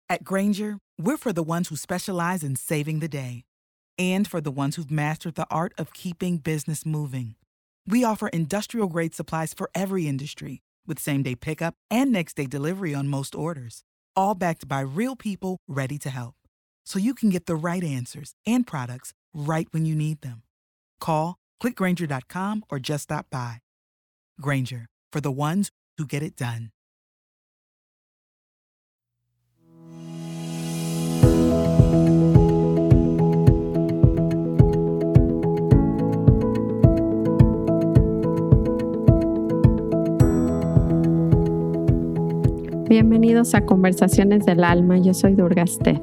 At Grainger, we're for the ones who specialize in saving the day and for the ones who've mastered the art of keeping business moving. We offer industrial-grade supplies for every industry with same-day pickup and next-day delivery on most orders, all backed by real people ready to help. So you can get the right answers and products right when you need them. Call, click Grainger.com, or just stop by. Grainger, for the ones who get it done. Bienvenidos a Conversaciones del Alma, yo soy Durga Steph.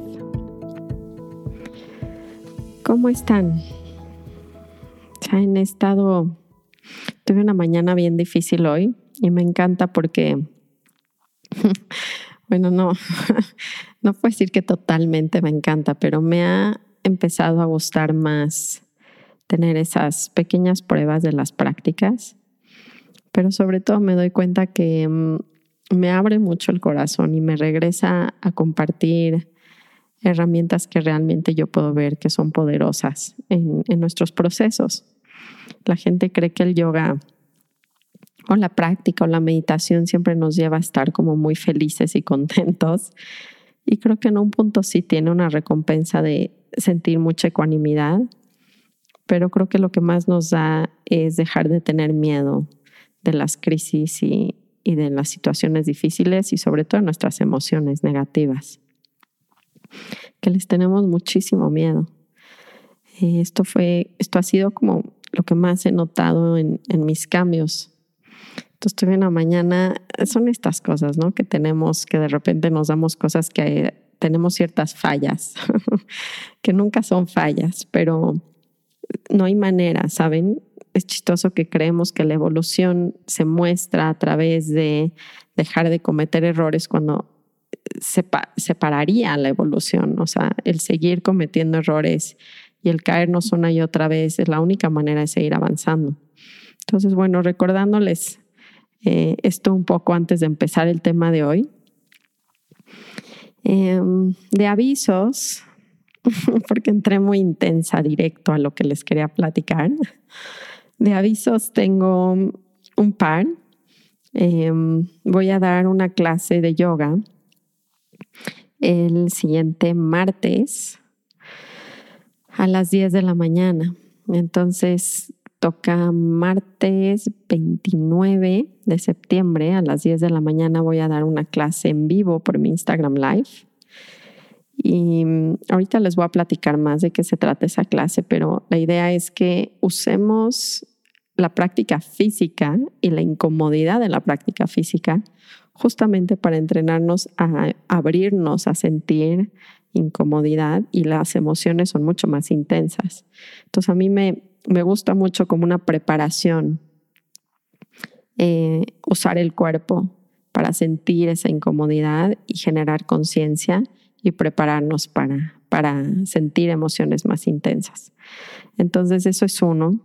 ¿Cómo están? Tuve una mañana bien difícil hoy y me encanta porque, bueno, no puedo decir que totalmente me encanta, pero me ha empezado a gustar más tener esas pequeñas pruebas de las prácticas, pero sobre todo me doy cuenta que me abre mucho el corazón y me regresa a compartir herramientas que realmente yo puedo ver que son poderosas en nuestros procesos. La gente cree que el yoga o la práctica o la meditación siempre nos lleva a estar como muy felices y contentos. Y creo que en un punto sí tiene una recompensa de sentir mucha ecuanimidad, pero creo que lo que más nos da es dejar de tener miedo de las crisis y de las situaciones difíciles y sobre todo nuestras emociones negativas, que les tenemos muchísimo miedo. Esto ha sido como lo que más he notado en mis cambios. Entonces tuve una mañana, son estas cosas, ¿no? Que tenemos, que de repente nos damos cosas que tenemos ciertas fallas, que nunca son fallas, pero no hay manera, ¿saben? Es chistoso que creemos que la evolución se muestra a través de dejar de cometer errores cuando se pararía la evolución. O sea, el seguir cometiendo errores y el caernos una y otra vez es la única manera de seguir avanzando. Entonces, bueno, recordándoles esto un poco antes de empezar el tema de hoy. De avisos, porque entré muy intensa directo a lo que les quería platicar. De avisos tengo un par. Voy a dar una clase de yoga el siguiente martes a las 10 de la mañana. Entonces toca martes 29 de septiembre a las 10 de la mañana. Voy a dar una clase en vivo por mi Instagram Live. Y ahorita les voy a platicar más de qué se trata esa clase, pero la idea es que usemos la práctica física y la incomodidad de la práctica física justamente para entrenarnos a abrirnos a sentir incomodidad, y las emociones son mucho más intensas. Entonces a mí me gusta mucho como una preparación usar el cuerpo para sentir esa incomodidad y generar conciencia y prepararnos para sentir emociones más intensas. Entonces eso es uno.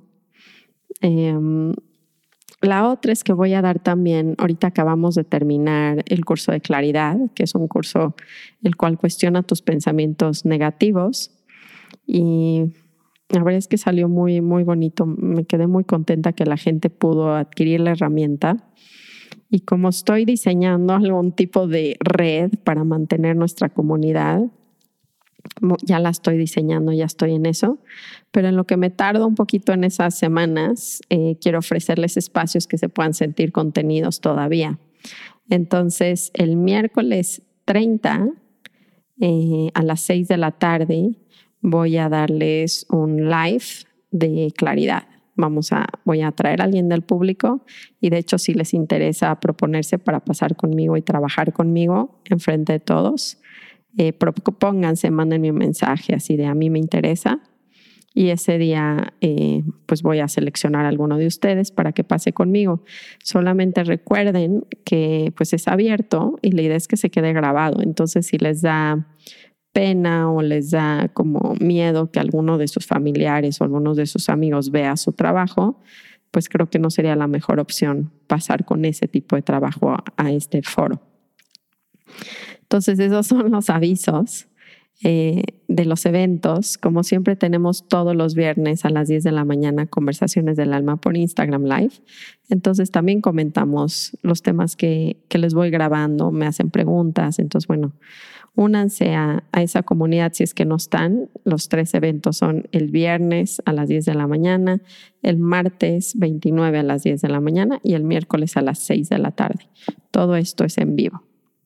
La otra es que voy a dar también, ahorita acabamos de terminar el curso de claridad, que es un curso el cual cuestiona tus pensamientos negativos, y la verdad es que salió muy, muy bonito. Me quedé muy contenta que la gente pudo adquirir la herramienta. Y como estoy diseñando algún tipo de red para mantener nuestra comunidad, ya la estoy diseñando, ya estoy en eso, pero en lo que me tardo un poquito en esas semanas, quiero ofrecerles espacios que se puedan sentir contenidos todavía. Entonces, el miércoles 30 a las 6 de la tarde voy a darles un live de claridad. Voy a traer a alguien del público, y de hecho si les interesa proponerse para pasar conmigo y trabajar conmigo enfrente de todos, propónganse, mándenme un mensaje así de a mí me interesa, y ese día pues voy a seleccionar a alguno de ustedes para que pase conmigo. Solamente recuerden que pues es abierto y la idea es que se quede grabado. Entonces si les da pena o les da como miedo que alguno de sus familiares o algunos de sus amigos vea su trabajo, pues creo que no sería la mejor opción pasar con ese tipo de trabajo a este foro. Entonces esos son los avisos de los eventos. Como siempre tenemos todos los viernes a las 10 de la mañana Conversaciones del Alma por Instagram Live. Entonces también comentamos los temas que les voy grabando, me hacen preguntas. Entonces, bueno, únanse a esa comunidad si es que no están. Los 3 eventos son el viernes a las 10 de la mañana, el martes 29 a las 10 de la mañana y el miércoles a las 6 de la tarde. Todo esto es en vivo.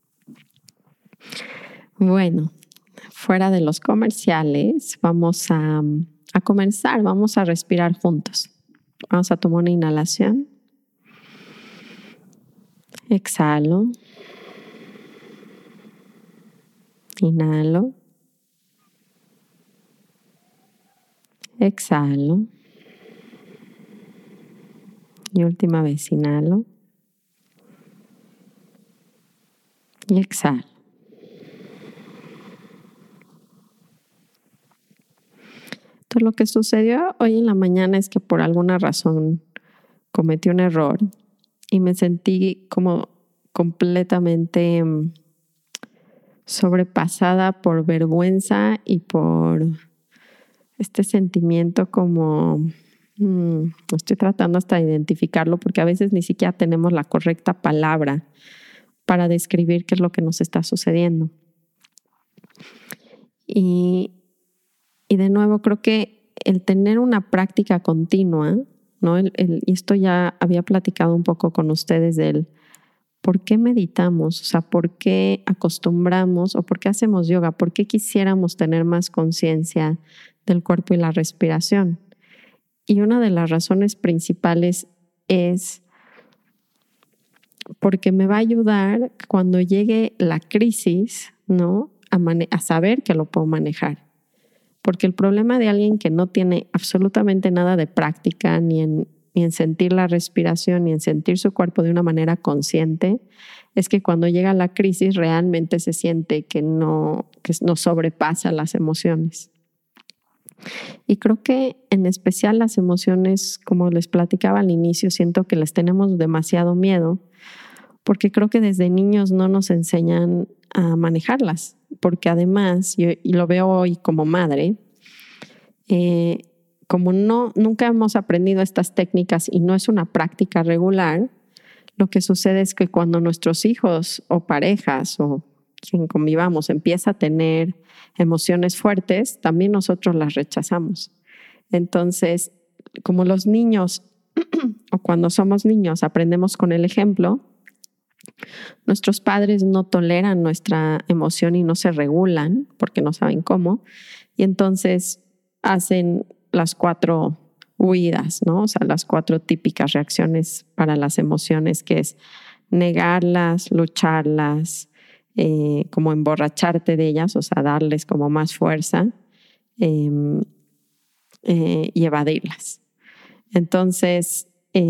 Bueno, fuera de los comerciales, vamos a comenzar, vamos a respirar juntos. Vamos a tomar una inhalación. Exhalo. Inhalo. Exhalo. Y última vez, inhalo. Y exhalo. Entonces, lo que sucedió hoy en la mañana es que por alguna razón cometí un error y me sentí como completamente sobrepasada por vergüenza y por este sentimiento como estoy tratando hasta de identificarlo porque a veces ni siquiera tenemos la correcta palabra para describir qué es lo que nos está sucediendo. Y de nuevo creo que el tener una práctica continua, ¿no? Y esto ya había platicado un poco con ustedes del por qué meditamos, o sea, por qué acostumbramos o por qué hacemos yoga, por qué quisiéramos tener más conciencia del cuerpo y la respiración. Y una de las razones principales es porque me va a ayudar cuando llegue la crisis, ¿no? A saber que lo puedo manejar. Porque el problema de alguien que no tiene absolutamente nada de práctica, ni en sentir la respiración, ni en sentir su cuerpo de una manera consciente, es que cuando llega la crisis realmente se siente que no sobrepasa las emociones. Y creo que en especial las emociones, como les platicaba al inicio, siento que les tenemos demasiado miedo, porque creo que desde niños no nos enseñan a manejarlas, porque además, y lo veo hoy como madre, como nunca hemos aprendido estas técnicas y no es una práctica regular, lo que sucede es que cuando nuestros hijos o parejas o quien convivamos empieza a tener emociones fuertes, también nosotros las rechazamos. Entonces, como los niños o cuando somos niños aprendemos con el ejemplo, nuestros padres no toleran nuestra emoción y no se regulan porque no saben cómo, y entonces hacen las 4 huidas, ¿no? O sea, las 4 típicas reacciones para las emociones, que es negarlas, lucharlas, como emborracharte de ellas, o sea, darles como más fuerza y evadirlas. Entonces,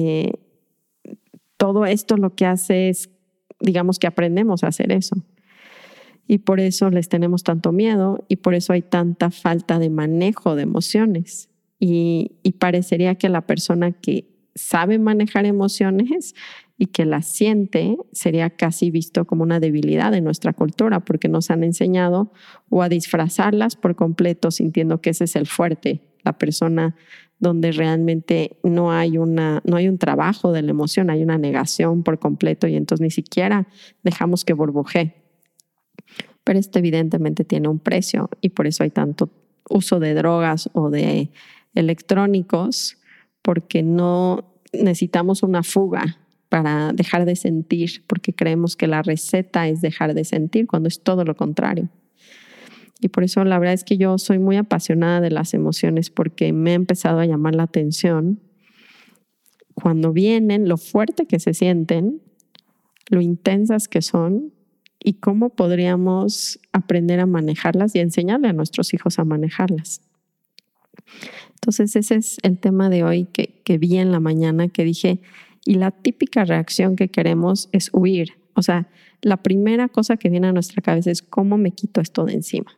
todo esto lo que hace es, digamos que aprendemos a hacer eso. Y por eso les tenemos tanto miedo y por eso hay tanta falta de manejo de emociones. Y parecería que la persona que sabe manejar emociones y que las siente sería casi visto como una debilidad en nuestra cultura, porque nos han enseñado o a disfrazarlas por completo sintiendo que ese es el fuerte, la persona donde realmente no hay un trabajo de la emoción, hay una negación por completo y entonces ni siquiera dejamos que burbujee. Pero esto evidentemente tiene un precio y por eso hay tanto uso de drogas o de electrónicos, porque no necesitamos una fuga para dejar de sentir, porque creemos que la receta es dejar de sentir cuando es todo lo contrario. Y por eso la verdad es que yo soy muy apasionada de las emociones porque me ha empezado a llamar la atención cuando vienen, lo fuerte que se sienten, lo intensas que son y cómo podríamos aprender a manejarlas y enseñarle a nuestros hijos a manejarlas. Entonces ese es el tema de hoy que vi en la mañana, que dije, y la típica reacción que queremos es huir. O sea, la primera cosa que viene a nuestra cabeza es ¿cómo me quito esto de encima?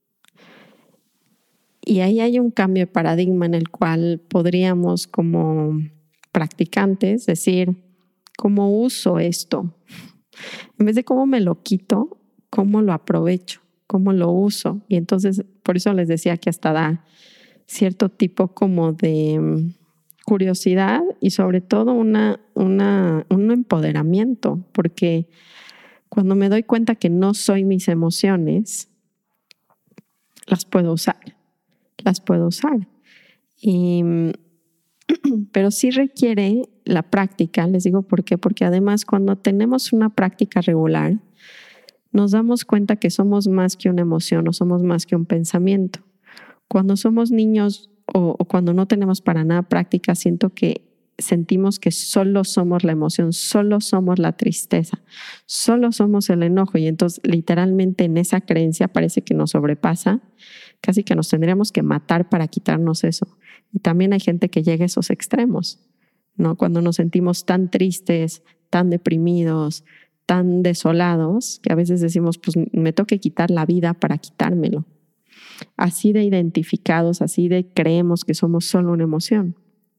Y ahí hay un cambio de paradigma en el cual podríamos como practicantes decir, ¿cómo uso esto? En vez de cómo me lo quito, cómo lo aprovecho, cómo lo uso. Y entonces, por eso les decía que hasta da cierto tipo como de curiosidad y sobre todo un empoderamiento, porque cuando me doy cuenta que no soy mis emociones, las puedo usar. Pero sí requiere la práctica, les digo por qué, porque además cuando tenemos una práctica regular, nos damos cuenta que somos más que una emoción o somos más que un pensamiento. Cuando somos niños o cuando no tenemos para nada práctica, sentimos que solo somos la emoción, solo somos la tristeza, solo somos el enojo, y entonces literalmente en esa creencia parece que nos sobrepasa, casi que nos tendríamos que matar para quitarnos eso. Y también hay gente que llega a esos extremos, ¿no? Cuando nos sentimos tan tristes, tan deprimidos, tan desolados, que a veces decimos, pues me tengo que quitar la vida para quitármelo. Así de identificados, así de creemos que somos solo una emoción.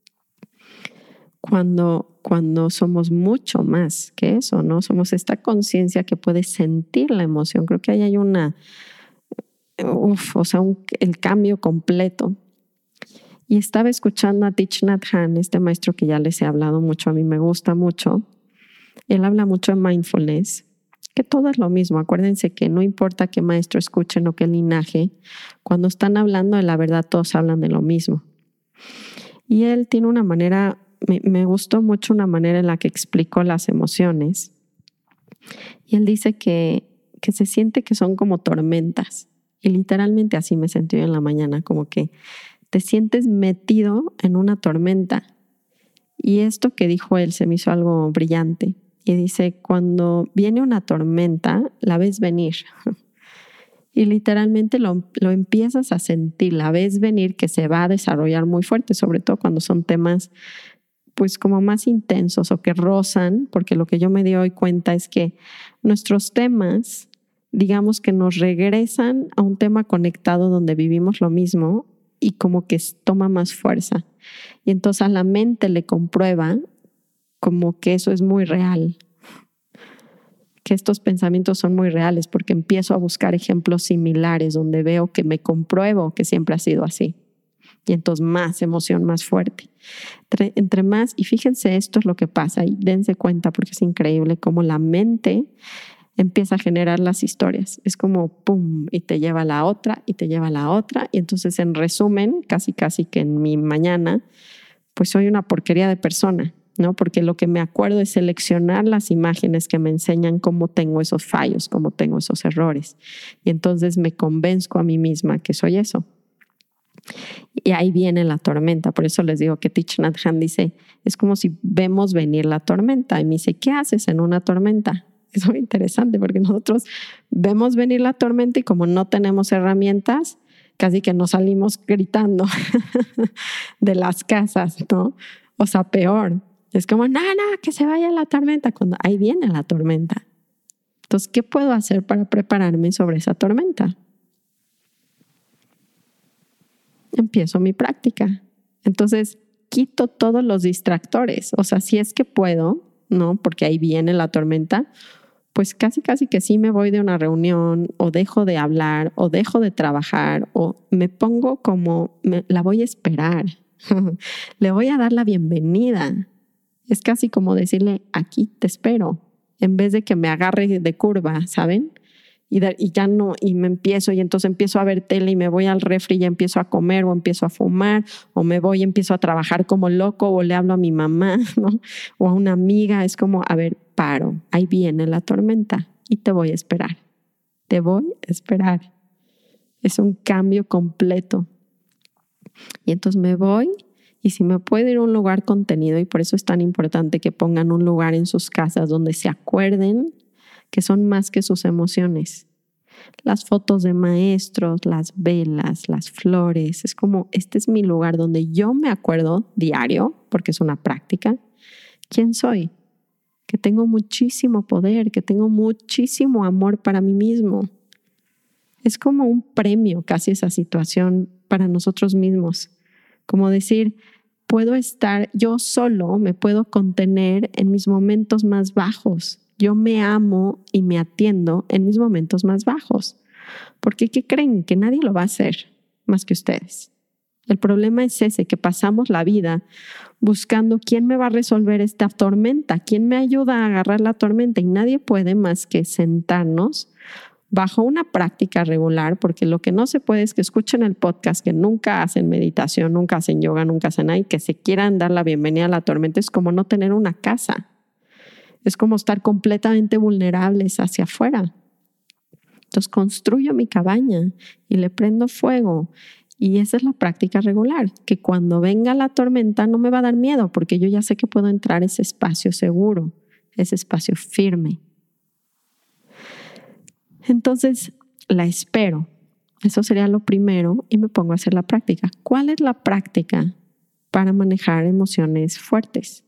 Cuando somos mucho más que eso, ¿no? Somos esta conciencia que puede sentir la emoción. Creo que ahí hay el cambio completo. Y estaba escuchando a Thich Nhat Hanh, este maestro que ya les he hablado mucho, a mí me gusta mucho. Él habla mucho de mindfulness, que todo es lo mismo. Acuérdense que no importa qué maestro escuchen o qué linaje, cuando están hablando de la verdad todos hablan de lo mismo. Y él tiene una manera, me gustó mucho una manera en la que explicó las emociones. Y él dice que se siente que son como tormentas. Y literalmente así me sentí yo en la mañana, como que te sientes metido en una tormenta. Y esto que dijo él se me hizo algo brillante. Y dice, cuando viene una tormenta, la ves venir. Y literalmente lo empiezas a sentir, la ves venir, que se va a desarrollar muy fuerte, sobre todo cuando son temas pues como más intensos o que rozan, porque lo que yo me doy cuenta es que nuestros temas, digamos que nos regresan a un tema conectado donde vivimos lo mismo y como que toma más fuerza. Y entonces a la mente le comprueba como que eso es muy real, que estos pensamientos son muy reales, porque empiezo a buscar ejemplos similares donde veo que me compruebo que siempre ha sido así. Y entonces más emoción, más fuerte. Entre más, y fíjense, esto es lo que pasa, y dense cuenta porque es increíble cómo la mente empieza a generar las historias. Es como pum, y te lleva a la otra, y te lleva a la otra. Y entonces, en resumen, casi que en mi mañana, pues soy una porquería de persona, ¿no? Porque lo que me acuerdo es seleccionar las imágenes que me enseñan cómo tengo esos fallos, cómo tengo esos errores. Y entonces me convenzco a mí misma que soy eso. Y ahí viene la tormenta. Por eso les digo que Thich Nhat Hanh dice, es como si vemos venir la tormenta. Y me dice, ¿qué haces en una tormenta? Es muy interesante porque nosotros vemos venir la tormenta y como no tenemos herramientas, casi que nos salimos gritando de las casas, ¿no? O sea, peor. Es como, no, que se vaya la tormenta, cuando ahí viene la tormenta. Entonces, ¿qué puedo hacer para prepararme sobre esa tormenta? Empiezo mi práctica. Entonces, quito todos los distractores. O sea, si es que puedo, ¿no? Porque ahí viene la tormenta, pues casi que sí me voy de una reunión o dejo de hablar o dejo de trabajar o me pongo como, la voy a esperar. Le voy a dar la bienvenida. Es casi como decirle, aquí te espero, en vez de que me agarre de curva, ¿saben? Y ya no, y me empiezo, y entonces empiezo a ver tele y me voy al refri y ya empiezo a comer o empiezo a fumar o me voy y empiezo a trabajar como loco o le hablo a mi mamá, ¿no? O a una amiga. Es como, a ver, paro, ahí viene la tormenta y te voy a esperar. Te voy a esperar. Es un cambio completo. Y entonces me voy, y si me puedo ir a un lugar contenido, y por eso es tan importante que pongan un lugar en sus casas donde se acuerden que son más que sus emociones. Las fotos de maestros, las velas, las flores, es como, este es mi lugar donde yo me acuerdo diario, porque es una práctica, quién soy, que tengo muchísimo poder, que tengo muchísimo amor para mí mismo. Es como un premio casi esa situación para nosotros mismos, como decir, puedo estar yo solo, me puedo contener en mis momentos más bajos. Yo me amo y me atiendo en mis momentos más bajos. Porque ¿qué creen? Que nadie lo va a hacer más que ustedes. El problema es ese, que pasamos la vida buscando quién me va a resolver esta tormenta, quién me ayuda a agarrar la tormenta, y nadie puede más que sentarnos bajo una práctica regular, porque lo que no se puede es que escuchen el podcast, que nunca hacen meditación, nunca hacen yoga, nunca hacen nada, y que se quieran dar la bienvenida a la tormenta. Es como no tener una casa. Es como estar completamente vulnerables hacia afuera. Entonces construyo mi cabaña y le prendo fuego. Y esa es la práctica regular, que cuando venga la tormenta no me va a dar miedo, porque yo ya sé que puedo entrar a ese espacio seguro, ese espacio firme. Entonces la espero. Eso sería lo primero, y me pongo a hacer la práctica. ¿Cuál es la práctica para manejar emociones fuertes?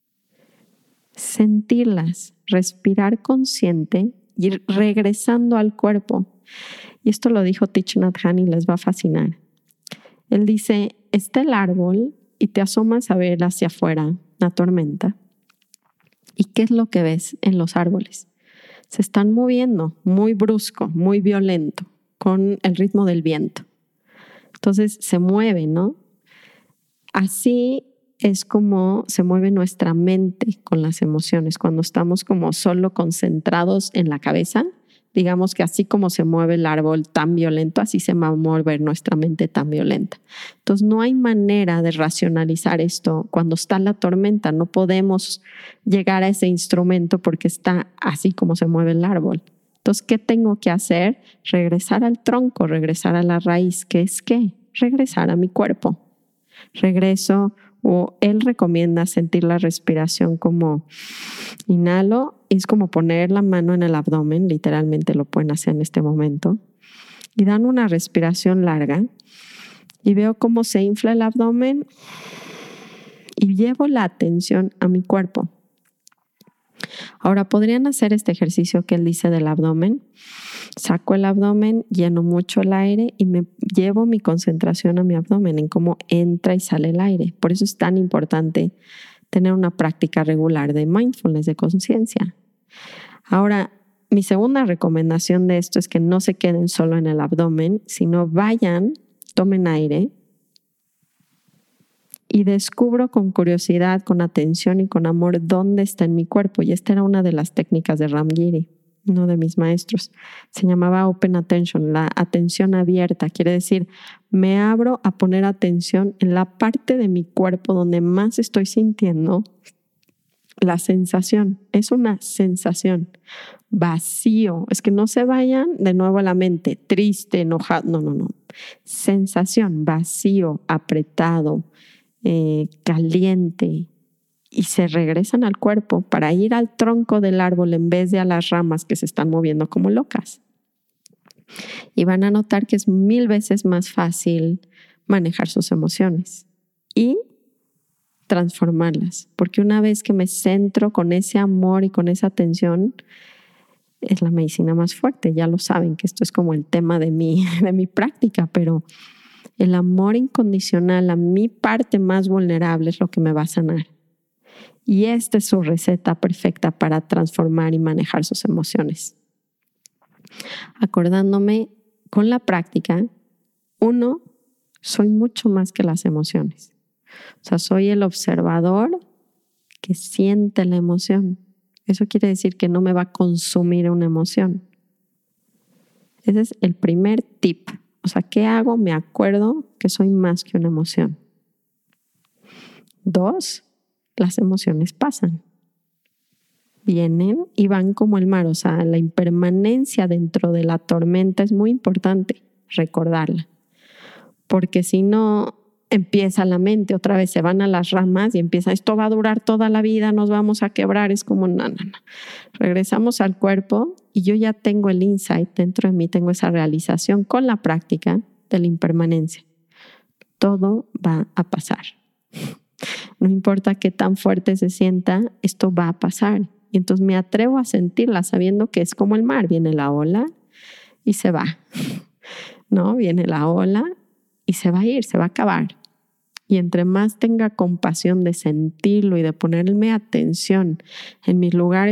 Sentirlas, respirar consciente, ir regresando al cuerpo. Y esto lo dijo Thich Nhat Hanh y les va a fascinar. Él dice, está el árbol y te asomas a ver hacia afuera la tormenta. ¿Y qué es lo que ves en los árboles? Se están moviendo muy brusco, muy violento, con el ritmo del viento. Entonces se mueven, ¿no? Así es como se mueve nuestra mente con las emociones. Cuando estamos como solo concentrados en la cabeza, digamos que así como se mueve el árbol tan violento, así se va a mover nuestra mente tan violenta. Entonces no hay manera de racionalizar esto cuando está la tormenta. No podemos llegar a ese instrumento porque está así como se mueve el árbol. Entonces, ¿qué tengo que hacer? Regresar al tronco, regresar a la raíz. ¿Qué es qué? Regresar a mi cuerpo. Regreso, o él recomienda sentir la respiración como inhalo, es como poner la mano en el abdomen, literalmente lo pueden hacer en este momento, y dan una respiración larga y veo cómo se infla el abdomen y llevo la atención a mi cuerpo. Ahora podrían hacer este ejercicio que él dice del abdomen. Saco el abdomen, lleno mucho el aire y me llevo mi concentración a mi abdomen, en cómo entra y sale el aire. Por eso es tan importante tener una práctica regular de mindfulness, de conciencia. Ahora, mi segunda recomendación de esto es que no se queden solo en el abdomen, sino vayan, tomen aire y descubro con curiosidad, con atención y con amor dónde está en mi cuerpo. Y esta era una de las técnicas de Ram Giri, uno de mis maestros. Se llamaba Open Attention, la atención abierta. Quiere decir, me abro a poner atención en la parte de mi cuerpo donde más estoy sintiendo la sensación. Es una sensación. Vacío. Es que no se vayan de nuevo a la mente, triste, enojado. No. Sensación, vacío, apretado, caliente. Y se regresan al cuerpo para ir al tronco del árbol en vez de a las ramas que se están moviendo como locas. Y van a notar que es 1000 veces más fácil manejar sus emociones y transformarlas. Porque una vez que me centro con ese amor y con esa atención, es la medicina más fuerte. Ya lo saben que esto es como el tema de mi práctica, pero el amor incondicional a mi parte más vulnerable es lo que me va a sanar. Y esta es su receta perfecta para transformar y manejar sus emociones. Acordándome con la práctica, 1, soy mucho más que las emociones. O sea, soy el observador que siente la emoción. Eso quiere decir que no me va a consumir una emoción. Ese es el primer tip. O sea, ¿qué hago? Me acuerdo que soy más que una emoción. 2, las emociones pasan. Vienen y van como el mar. O sea, la impermanencia dentro de la tormenta es muy importante recordarla. Porque si no, empieza la mente, otra vez se van a las ramas y empieza, esto va a durar toda la vida, nos vamos a quebrar. Es como, no. Regresamos al cuerpo y yo ya tengo el insight dentro de mí, tengo esa realización con la práctica de la impermanencia. Todo va a pasar. No importa qué tan fuerte se sienta, esto va a pasar. Y entonces me atrevo a sentirla sabiendo que es como el mar. Viene la ola y se va. ¿No? Viene la ola y se va a ir, se va a acabar. Y entre más tenga compasión de sentirlo y de ponerme atención en mis lugares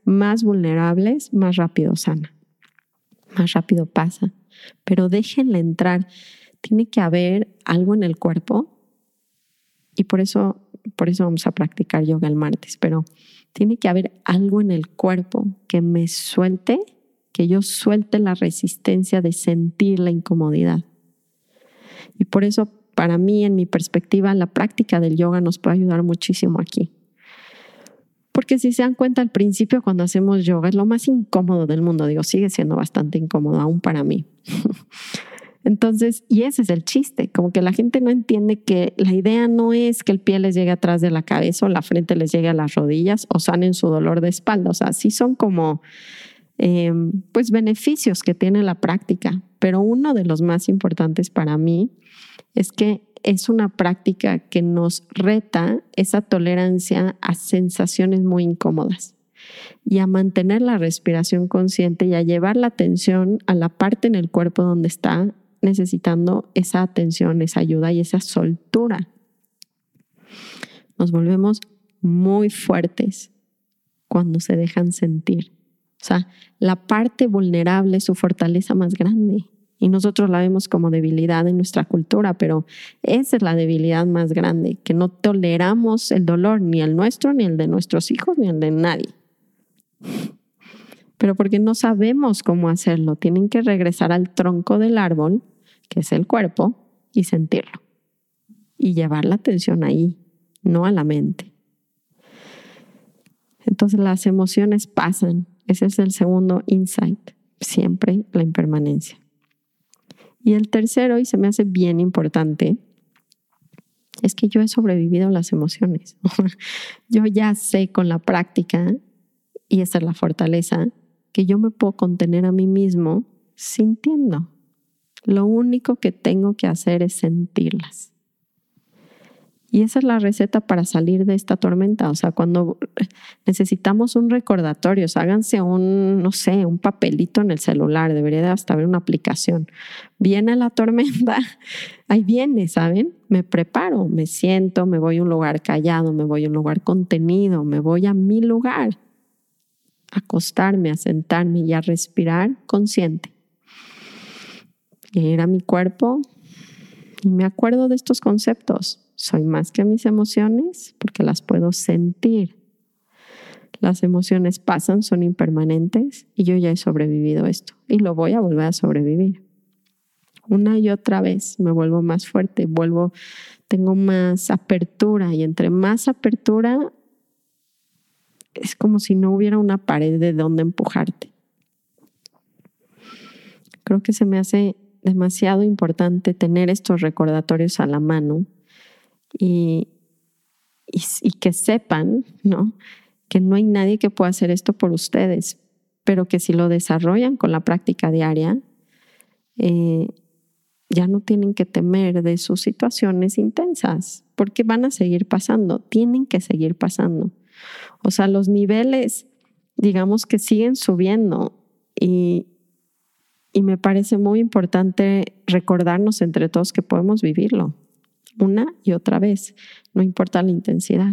más vulnerables, más rápido sana, más rápido pasa. Pero déjenla entrar. Tiene que haber algo en el cuerpo y por eso vamos a practicar yoga el martes, pero tiene que haber algo en el cuerpo que me suelte, que yo suelte la resistencia de sentir la incomodidad. Y por eso, para mí, en mi perspectiva, la práctica del yoga nos puede ayudar muchísimo aquí. Porque si se dan cuenta, al principio cuando hacemos yoga es lo más incómodo del mundo. Digo, sigue siendo bastante incómodo aún para mí. Entonces, y ese es el chiste, como que la gente no entiende que la idea no es que el pie les llegue atrás de la cabeza o la frente les llegue a las rodillas o sanen su dolor de espalda. O sea, sí son como pues beneficios que tiene la práctica, pero uno de los más importantes para mí es que es una práctica que nos reta esa tolerancia a sensaciones muy incómodas y a mantener la respiración consciente y a llevar la atención a la parte en el cuerpo donde está necesitando esa atención, esa ayuda y esa soltura. Nos volvemos muy fuertes cuando se dejan sentir. O sea, la parte vulnerable es su fortaleza más grande y nosotros la vemos como debilidad en nuestra cultura, pero esa es la debilidad más grande, que no toleramos el dolor, ni el nuestro, ni el de nuestros hijos, ni el de nadie. Pero porque no sabemos cómo hacerlo, tienen que regresar al tronco del árbol, que es el cuerpo, y sentirlo. Y llevar la atención ahí, no a la mente. Entonces las emociones pasan. Ese es el segundo insight, siempre la impermanencia. Y el tercero, y se me hace bien importante, es que yo he sobrevivido a las emociones. Yo ya sé con la práctica, y esa es la fortaleza, que yo me puedo contener a mí mismo sintiendo. Lo único que tengo que hacer es sentirlas. Y esa es la receta para salir de esta tormenta. O sea, cuando necesitamos un recordatorio, o sea, háganse un papelito en el celular. Debería de hasta haber una aplicación. Viene la tormenta, ahí viene, ¿saben? Me preparo, me siento, me voy a un lugar callado, me voy a un lugar contenido, me voy a mi lugar. A acostarme, a sentarme y a respirar consciente. Y a ir a mi cuerpo y me acuerdo de estos conceptos. Soy más que mis emociones porque las puedo sentir. Las emociones pasan, son impermanentes y yo ya he sobrevivido esto y lo voy a volver a sobrevivir. Una y otra vez me vuelvo más fuerte, tengo más apertura y entre más apertura es como si no hubiera una pared de donde empujarte. Creo que se me hace demasiado importante tener estos recordatorios a la mano y que sepan, ¿no? Que no hay nadie que pueda hacer esto por ustedes, pero que si lo desarrollan con la práctica diaria, ya no tienen que temer de sus situaciones intensas, porque van a seguir pasando, tienen que seguir pasando. O sea, los niveles, digamos que siguen subiendo y me parece muy importante recordarnos entre todos que podemos vivirlo una y otra vez, no importa la intensidad.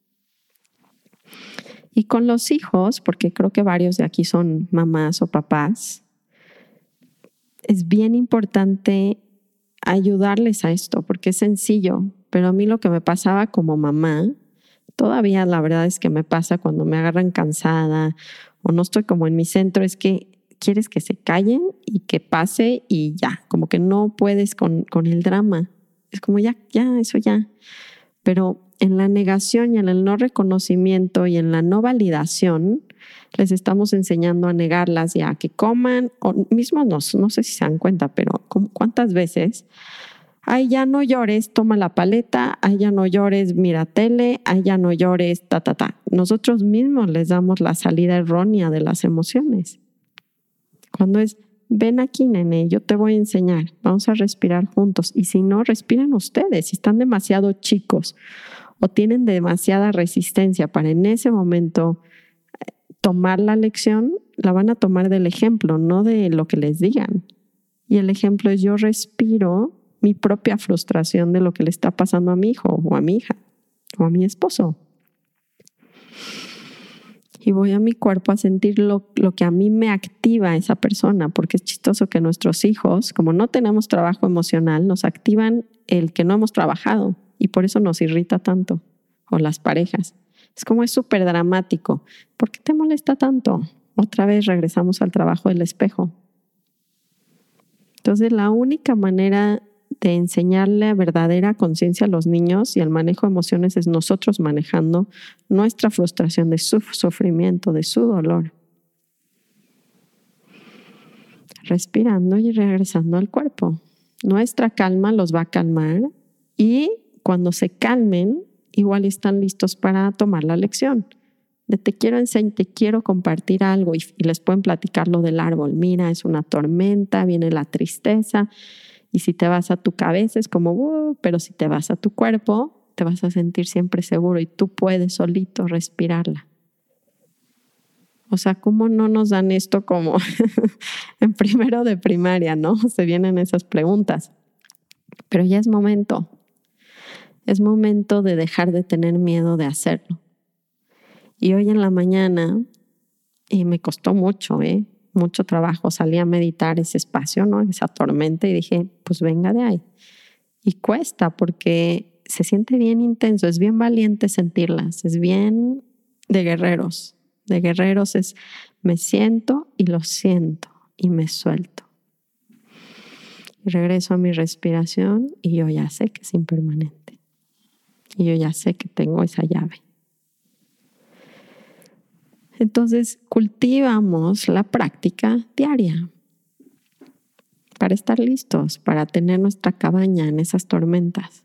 Y con los hijos, porque creo que varios de aquí son mamás o papás, es bien importante ayudarles a esto, porque es sencillo, pero a mí lo que me pasaba como mamá, todavía la verdad es que me pasa cuando me agarran cansada o no estoy como en mi centro, es que quieres que se callen y que pase y ya, como que no puedes con el drama. Es como ya, eso ya. Pero en la negación y en el no reconocimiento y en la no validación, les estamos enseñando a negarlas y a que coman, o mismo no sé si se dan cuenta, pero ¿cuántas veces? Ay, ya no llores, toma la paleta, ay, ya no llores, mira tele, ay, ya no llores, Nosotros mismos les damos la salida errónea de las emociones. Cuando es, ven aquí, nene, yo te voy a enseñar, vamos a respirar juntos. Y si no, respiren ustedes. Si están demasiado chicos o tienen demasiada resistencia para en ese momento tomar la lección, la van a tomar del ejemplo, no de lo que les digan. Y el ejemplo es yo respiro mi propia frustración de lo que le está pasando a mi hijo o a mi hija o a mi esposo. Y voy a mi cuerpo a sentir lo que a mí me activa esa persona, porque es chistoso que nuestros hijos, como no tenemos trabajo emocional, nos activan el que no hemos trabajado y por eso nos irrita tanto. O las parejas. Es súper dramático. ¿Por qué te molesta tanto? Otra vez regresamos al trabajo del espejo. Entonces, la única manera de enseñarle a verdadera conciencia a los niños y el manejo de emociones es nosotros manejando nuestra frustración, de su sufrimiento, de su dolor. Respirando y regresando al cuerpo. Nuestra calma los va a calmar y cuando se calmen, igual están listos para tomar la lección. Te quiero compartir algo y les pueden platicar lo del árbol. Mira, es una tormenta, viene la tristeza y si te vas a tu cabeza es como, pero si te vas a tu cuerpo, te vas a sentir siempre seguro y tú puedes solito respirarla. O sea, ¿cómo no nos dan esto como en primero de primaria, no? Se vienen esas preguntas. Pero ya es momento. Es momento de dejar de tener miedo de hacerlo. Y hoy en la mañana, y me costó mucho, mucho trabajo, salí a meditar ese espacio, ¿no? Esa tormenta y dije, pues venga de ahí. Y cuesta porque se siente bien intenso, es bien valiente sentirlas, es bien de guerreros. De guerreros es me siento y lo siento y me suelto. Y regreso a mi respiración y yo ya sé que es impermanente. Y yo ya sé que tengo esa llave. Entonces, cultivamos la práctica diaria para estar listos, para tener nuestra cabaña en esas tormentas.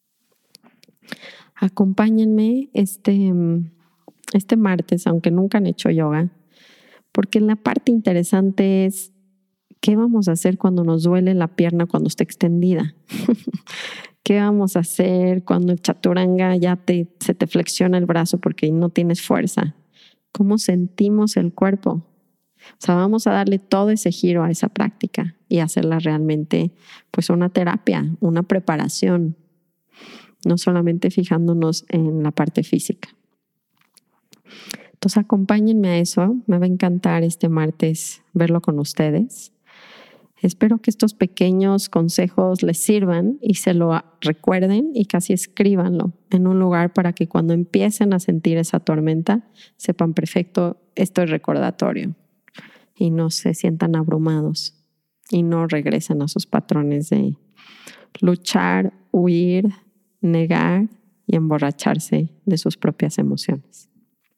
Acompáñenme este martes, aunque nunca han hecho yoga, porque la parte interesante es ¿qué vamos a hacer cuando nos duele la pierna cuando está extendida? ¿Qué vamos a hacer cuando el chaturanga se te flexiona el brazo porque no tienes fuerza? ¿Cómo sentimos el cuerpo? O sea, vamos a darle todo ese giro a esa práctica y hacerla realmente pues una terapia, una preparación, no solamente fijándonos en la parte física. Entonces acompáñenme a eso, me va a encantar este martes verlo con ustedes. Espero que estos pequeños consejos les sirvan y se lo recuerden y casi escríbanlo en un lugar para que cuando empiecen a sentir esa tormenta sepan perfecto, esto es recordatorio y no se sientan abrumados y no regresen a sus patrones de luchar, huir, negar y emborracharse de sus propias emociones.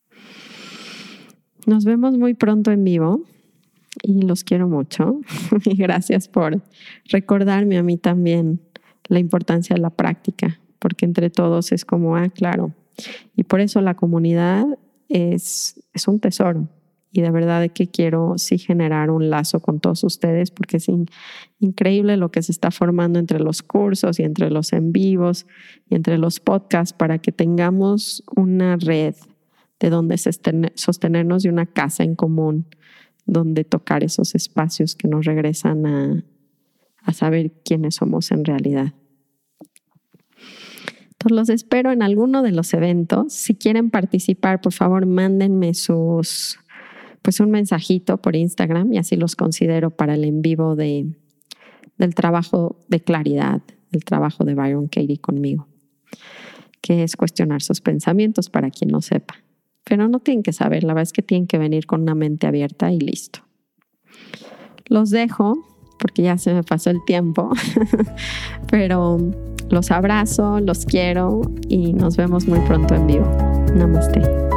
Nos vemos muy pronto en vivo. Y los quiero mucho y gracias por recordarme a mí también la importancia de la práctica, porque entre todos es como, claro. Y por eso la comunidad es un tesoro y de verdad que quiero sí generar un lazo con todos ustedes porque es increíble lo que se está formando entre los cursos y entre los en vivos y entre los podcasts para que tengamos una red de donde sostenernos y una casa en común donde tocar esos espacios que nos regresan a saber quiénes somos en realidad. Entonces los espero en alguno de los eventos. Si quieren participar, por favor, mándenme un mensajito por Instagram y así los considero para el en vivo del trabajo de claridad, el trabajo de Byron Katie conmigo, que es cuestionar sus pensamientos para quien no sepa. Pero no tienen que saber, la verdad es que tienen que venir con una mente abierta y listo. Los dejo porque ya se me pasó el tiempo, pero los abrazo, los quiero y nos vemos muy pronto en vivo. Namaste.